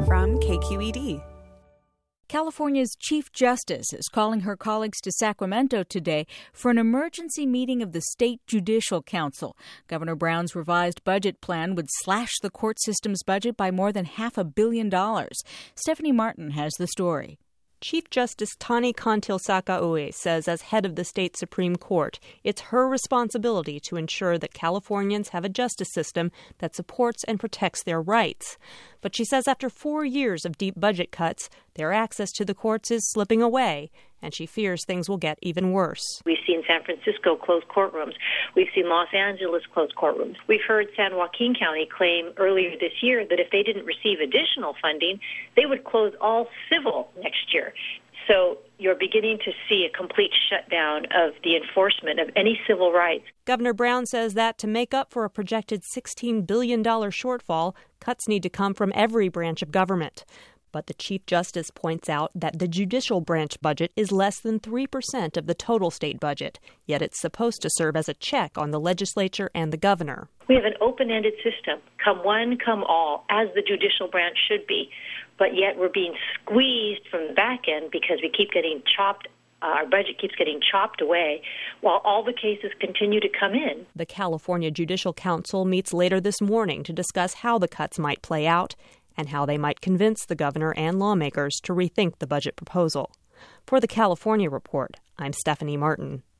from KQED. California's Chief Justice is calling her colleagues to Sacramento today for an emergency meeting of the State Judicial Council. Governor Brown's revised budget plan would slash the court system's budget by more than $500 million. Stephanie Martin has the story. Chief Justice Tani Contil-Sakaue says as head of the state Supreme Court, it's her responsibility to ensure that Californians have a justice system that supports and protects their rights. But she says after 4 years of deep budget cuts, their access to the courts is slipping away, and she fears things will get even worse. We've seen San Francisco close courtrooms. We've seen Los Angeles close courtrooms. We've heard San Joaquin County claim earlier this year that if they didn't receive additional funding, they would close all civil next year. So you're beginning to see a complete shutdown of the enforcement of any civil rights. Governor Brown says that to make up for a projected $16 billion shortfall, cuts need to come from every branch of government. But the Chief Justice points out that the judicial branch budget is less than 3% of the total state budget, yet it's supposed to serve as a check on the legislature and the governor. We have an open-ended system, come one, come all, as the judicial branch should be. But yet we're being squeezed from the back end because we keep getting chopped. Our budget keeps getting chopped away while all the cases continue to come in. The California Judicial Council meets later this morning to discuss how the cuts might play out and how they might convince the governor and lawmakers to rethink the budget proposal. For the California Report, I'm Stephanie Martin.